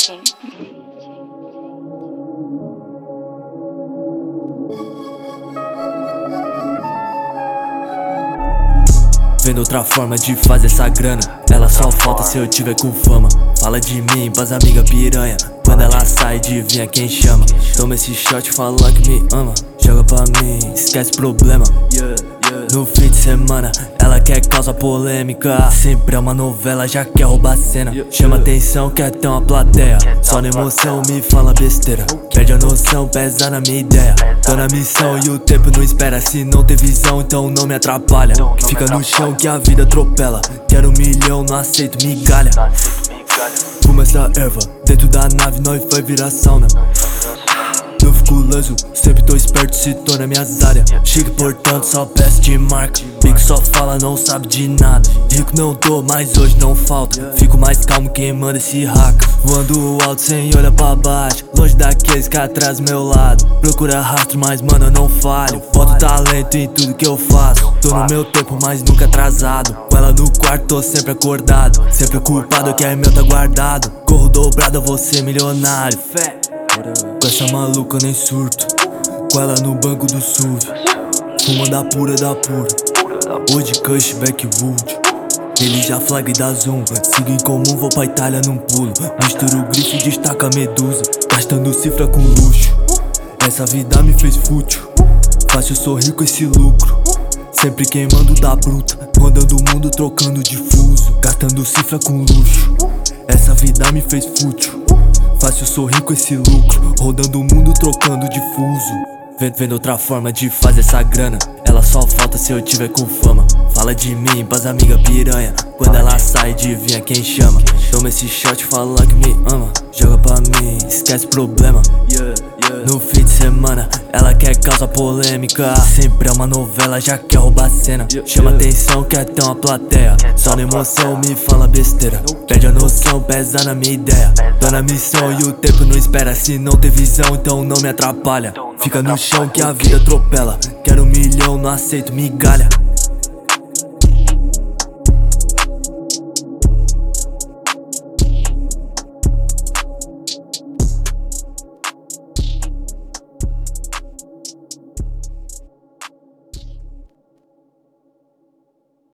Vendo outra forma de fazer essa grana, ela só falta se eu tiver com fama. Fala de mim pras amiga piranha, quando ela sai adivinha quem chama. Toma esse shot, fala que me ama, joga pra mim, esquece problema. No fim de semana, ela quer causa polêmica. Sempre é uma novela, já quer roubar a cena. Chama atenção, quer ter uma plateia. Só na emoção me fala besteira. Perde a noção, pesa na minha ideia. Tô na missão e o tempo não espera. Se não tem visão, então não me atrapalha. Fica no chão que a vida atropela. Quero 1 milhão, não aceito migalha. Fuma essa erva, dentro da nave nós vai virar sauna. Não fico leso, sempre tô esperto se tô na minhas áreas. Chique, portanto, só peço de marca. Bico só fala, não sabe de nada. Rico não tô, mas hoje não falta. Fico mais calmo quem manda esse raca. Voando alto sem olhar pra baixo, longe daqueles que atrás do meu lado. Procura rastro, mas mano eu não falho. Boto talento em tudo que eu faço. Tô no meu tempo, mas nunca atrasado. Com ela no quarto, tô sempre acordado. Sempre culpado que é meu tá guardado. Corro dobrado, eu vou ser milionário. Fé. Com essa maluca eu nem surto. Com ela no banco do SUV, fumando a pura da pura. Hoje Kush, Backwood. Ele já flagra e dá zoom. Sigo em comum, vou pra Itália num pulo. Misturo o grifo e destaca a medusa. Gastando cifra com luxo. Essa vida me fez fútil. Fácil sorrir com esse lucro. Sempre queimando da bruta. Rodando o mundo trocando difuso. Gastando cifra com luxo. Essa vida me fez fútil. Fácil sorrir com esse lucro, rodando o mundo trocando difuso. Vendo outra forma de fazer essa grana, ela só falta se eu tiver com fama. Fala de mim pras amiga piranha, quando ela sai adivinha quem chama. Toma esse shot, fala que me ama, joga pra mim, esquece problema. No fim de semana, ela quer causa polêmica. Sempre é uma novela, já quer roubar a cena. Chama atenção, quer ter uma plateia. Só na emoção me fala besteira. Perde a noção, pesa na minha ideia. Tô na missão e o tempo não espera. Se não tem visão, então não me atrapalha. Fica no chão que a vida atropela. Quero 1 milhão, não aceito migalha.